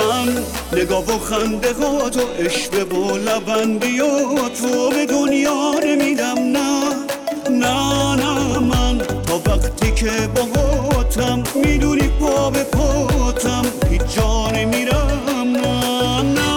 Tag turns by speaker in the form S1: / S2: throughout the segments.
S1: من نگاه و خنده ها تو عشق و لبندی و تو به دنیا نمیدم نه نه نه من تا وقتی که باهاتم میدونی پا به پاتم هیچ جا نمیرم نه نه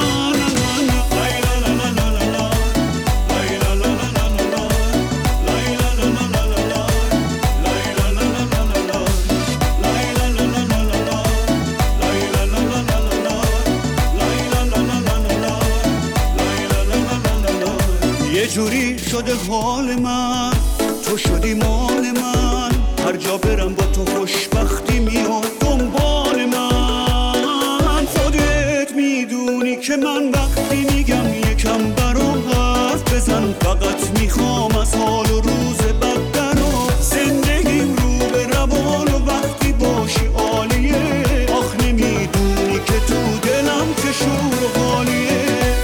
S1: یه جوری شده حال من تو شدی مال من هر جا برم با تو خوشبختی میاد دنبال من خودت میدونی که من وقتی میگم یکم برام حرف بزن فقط میخوام از حال و روز بد درا زندگیم رو به روان و وقتی باشی عالیه آخ نمیدونی که تو دلم چه شور و حالیه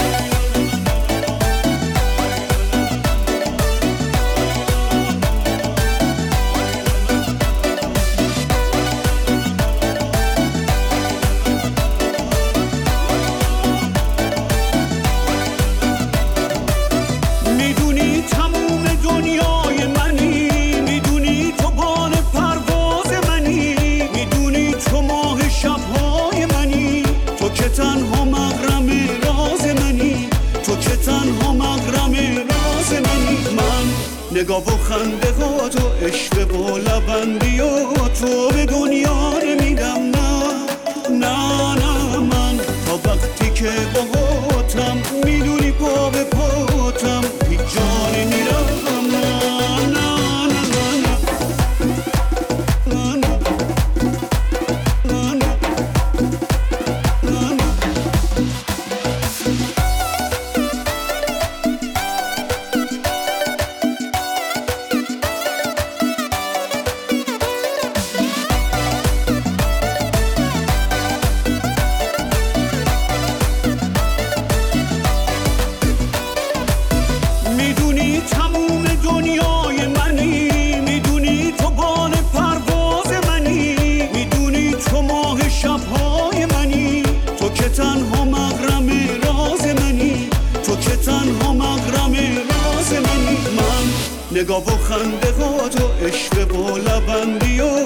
S1: تنها مغرم راز منی تو که تنها مغرم راز منی من نگاه و خنده ها تو عشق و لبندی و تو به دنیا نمیدم نه نه نه من تا وقتی که باهاتم میدونی پا به پاتم هیچ جا نمیرم نه نه میدونی تموم دنیای منی میدونی تو بال پرواز منی میدونی تو ماه شبهای منی تو که تنها مغرم راز منی تو که تنها مغرم راز منی من نگاه و خنده ها تو عشق و لبندی و